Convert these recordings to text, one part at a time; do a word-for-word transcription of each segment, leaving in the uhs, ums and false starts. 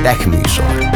Tech műsor.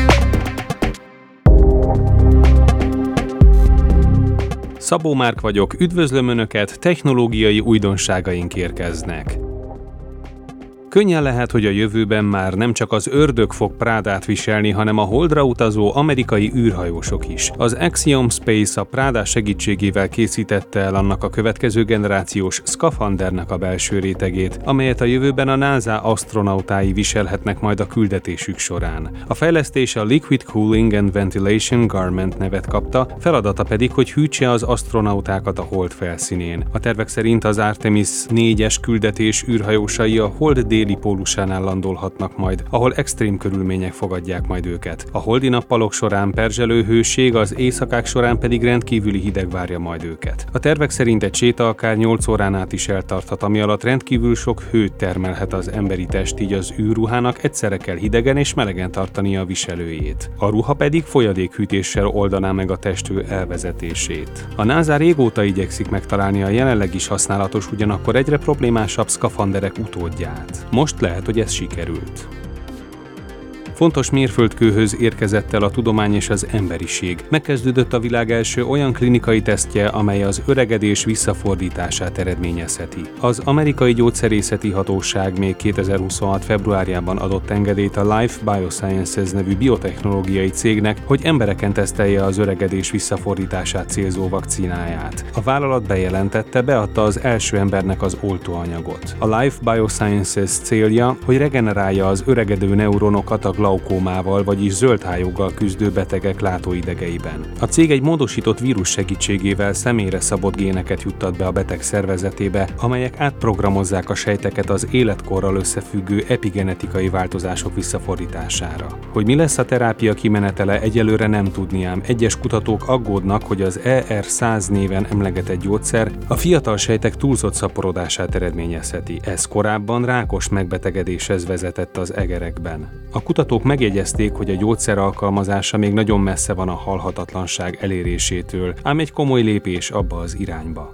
Szabó Márk vagyok, üdvözlöm Önöket, technológiai újdonságaink érkeznek. Könnyen lehet, hogy a jövőben már nem csak az ördög fog Prádát viselni, hanem a Holdra utazó amerikai űrhajósok is. Az Axiom Space a Prada segítségével készítette el annak a következő generációs szkafandernek a belső rétegét, amelyet a jövőben a NASA asztronautái viselhetnek majd a küldetésük során. A fejlesztés a Liquid Cooling and Ventilation Garment nevet kapta, feladata pedig, hogy hűtse az asztronautákat a Hold felszínén. A tervek szerint az Artemis négyes küldetés űrhajósai a Hold déli pólusánál landolhatnak majd, ahol extrém körülmények fogadják majd őket. A holdi nappalok során perzselő hőség, az éjszakák során pedig rendkívüli hideg várja majd őket. A tervek szerint egy séta akár nyolc órán át is eltarthat, ami alatt rendkívül sok hőt termelhet az emberi test, így az űrruhának egyszerre kell hidegen és melegen tartania a viselőjét. A ruha pedig folyadékhűtéssel oldaná meg a testhő elvezetését. A NASA régóta igyekszik megtalálni a jelenleg is használatos, ugyanakkor egyre problémásabb szkafanderek utódját. Most lehet, hogy ez sikerült. Fontos mérföldkőhöz érkezett el a tudomány és az emberiség. Megkezdődött a világ első olyan klinikai tesztje, amely az öregedés visszafordítását eredményezheti. Az amerikai gyógyszerészeti hatóság még kétezer-huszonhat februárjában adott engedélyt a Life Biosciences nevű biotechnológiai cégnek, hogy embereken tesztelje az öregedés visszafordítását célzó vakcínáját. A vállalat bejelentette, beadta az első embernek az oltóanyagot. A Life Biosciences célja, hogy regenerálja az öregedő neuronokat a glaukómával, vagyis zöldhályoggal küzdő betegek látóidegeiben. A cég egy módosított vírus segítségével személyre szabott géneket juttat be a beteg szervezetébe, amelyek átprogramozzák a sejteket az életkorral összefüggő epigenetikai változások visszafordítására. Hogy mi lesz a terápia kimenetele, egyelőre nem tudni, ám egyes kutatók aggódnak, hogy az E R száz néven emlegetett gyógyszer a fiatal sejtek túlzott szaporodását eredményezheti. Ez korábban rákos megbetegedéshez vezetett az egerekben. A kutatók megjegyezték, hogy a gyógyszer alkalmazása még nagyon messze van a halhatatlanság elérésétől, ám egy komoly lépés abba az irányba.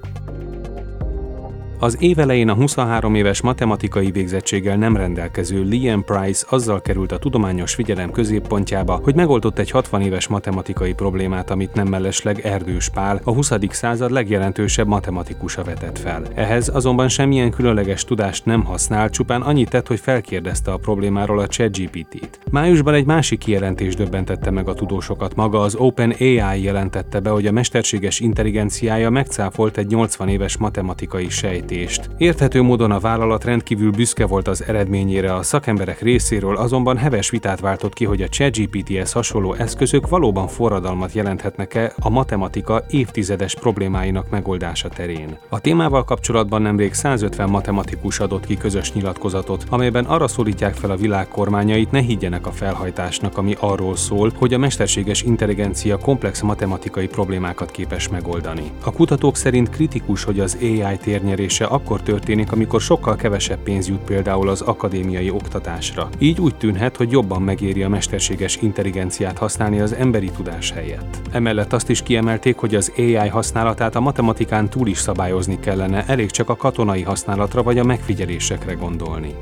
Az év elején a huszonhárom éves matematikai végzettséggel nem rendelkező Liam Price azzal került a tudományos figyelem középpontjába, hogy megoldott egy hatvan éves matematikai problémát, amit nem mellesleg Erdős Pál, a huszadik század legjelentősebb matematikusa vetett fel. Ehhez azonban semmilyen különleges tudást nem használ, csupán annyit tett, hogy felkérdezte a problémáról a ChatGPT-t. Májusban egy másik kijelentés döbbentette meg a tudósokat. Maga az OpenAI jelentette be, hogy a mesterséges intelligenciája megcáfolt egy nyolcvan éves matematikai sejt. Érthető módon a vállalat rendkívül büszke volt az eredményére, a szakemberek részéről azonban heves vitát váltott ki, hogy a ChatGPT-hez hasonló eszközök valóban forradalmat jelenthetnek-e a matematika évtizedes problémáinak megoldása terén. A témával kapcsolatban nemrég százötven matematikus adott ki közös nyilatkozatot, amelyben arra szólítják fel a világ kormányait, ne higgyenek a felhajtásnak, ami arról szól, hogy a mesterséges intelligencia komplex matematikai problémákat képes megoldani. A kutatók szerint kritikus, hogy az á i térnyerése akkor történik, amikor sokkal kevesebb pénz jut például az akadémiai oktatásra. Így úgy tűnhet, hogy jobban megéri a mesterséges intelligenciát használni az emberi tudás helyett. Emellett azt is kiemelték, hogy az á i használatát a matematikán túl is szabályozni kellene, elég csak a katonai használatra vagy a megfigyelésekre gondolni.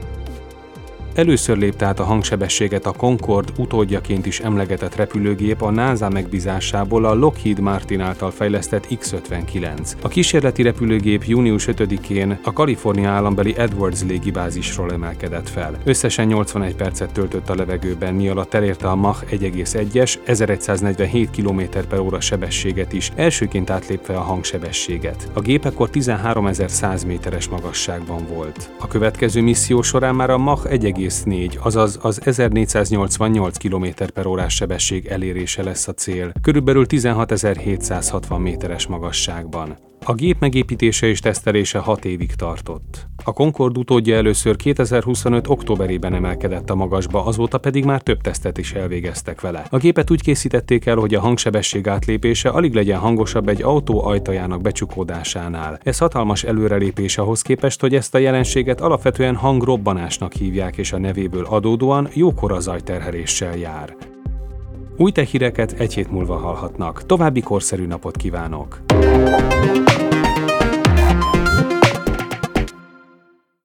Először lépte át a hangsebességet a Concorde utódjaként is emlegetett repülőgép a NASA megbízásából a Lockheed Martin által fejlesztett X ötvenkilenc. A kísérleti repülőgép június ötödikén a Kalifornia állambeli Edwards légibázisról emelkedett fel. Összesen nyolcvanegy percet töltött a levegőben, mi alatt elérte a Mach egy egész egyes, ezerszáznegyvenhét kilométer per óra sebességet is, elsőként átlépve a hangsebességet. A gép ekkor tizenháromezer-száz méteres magasságban volt. A következő misszió során már a Mach egy egész négy, azaz az ezernégyszáznyolcvannyolc kilométer per órás sebesség elérése lesz a cél, körülbelül tizenhatezer-hétszázhatvan méteres magasságban. A gép megépítése és tesztelése hat évig tartott. A Concorde utódja először kétezer-huszonöt októberében emelkedett a magasba, azóta pedig már több tesztet is elvégeztek vele. A gépet úgy készítették el, hogy a hangsebesség átlépése alig legyen hangosabb egy autó ajtajának becsukódásánál. Ez hatalmas előrelépés ahhoz képest, hogy ezt a jelenséget alapvetően hangrobbanásnak hívják, és a nevéből adódóan jókora zajterheléssel jár. Új tech híreket egy hét múlva hallhatnak. További korszerű napot kívánok!